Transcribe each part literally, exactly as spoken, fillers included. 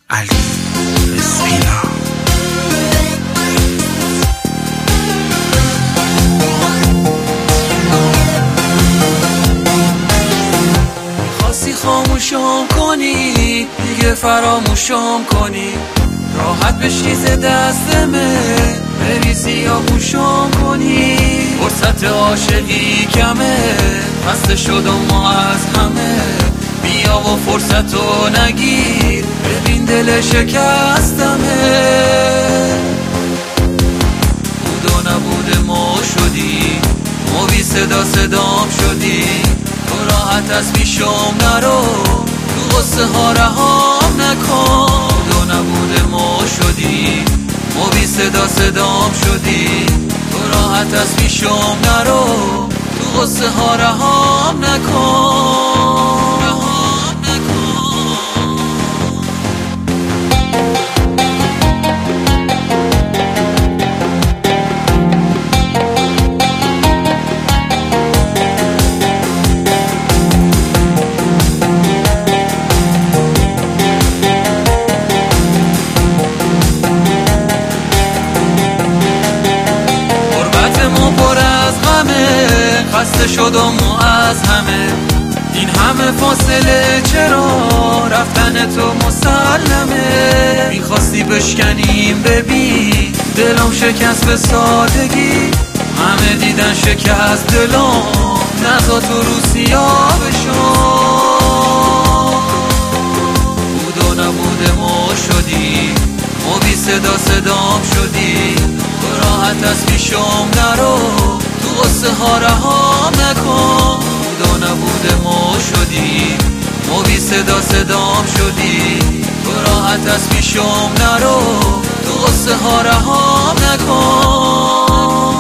علی اسپینا. میخواستی خاموشم کنی، دیگه فراموشم کنی، راحت بشی ز دستمه، بریزی یا گوشم کنی. فرصت عاشقی کمه، خسته شدم و از همه، بیا و فرصتو نگیر، ببین دل شکستمه. بود و نبود ما شدی، ما بی صدا صدام شدی، تو راحت از پیشم نرو، تو غصه ها رهام نکن. بود و نبود ما شدی، ما بی صدا صدام شدی، تو راحت از پیشم نرو، تو غصه ها رهام نکن. خسته شدم و از همه، این همه فاصله چرا، رفتن تو مسلمه. میخواستی بشکنیم ببین، دلم شکست به سادگی، همه دیدن شکست دلم، نزا تو رو سیاه بشم. بود و نبود ما شدی، ما بی صدا صدام شدی، تو راحت از پیشم نرو، تو غصه ها رهام نکن. بود و نبود ما شدی، ما بی صدا صدام شدی، تو راحت از پیشم نرو، تو غصه ها رهام نکن.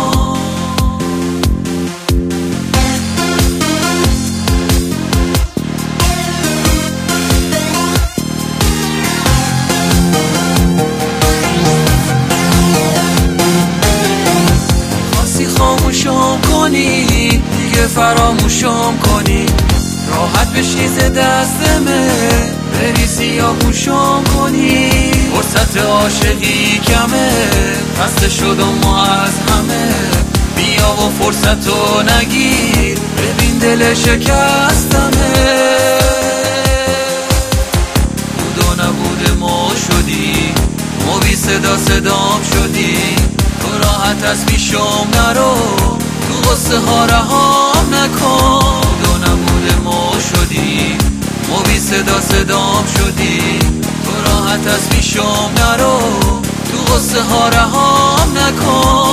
خاموشم کنی، دیگه فراموشم کنی، راحت بشی ز دستمه، بریزی یا گوشم کنی. فرصت عاشقی کمه، خسته شدم و از همه، بیا و فرصتو نگیر، ببین دل شکستمه. بود و نبود ما شدی، ما بی صدا صدام شدی، تو راحت از پیشم نرو، تو غصه ها رهام نکن. بود و نبود ما شدی، ما بی صدا صدام شدی، تو راحت از پیشم نرو، تو غصه ها رهام نکن.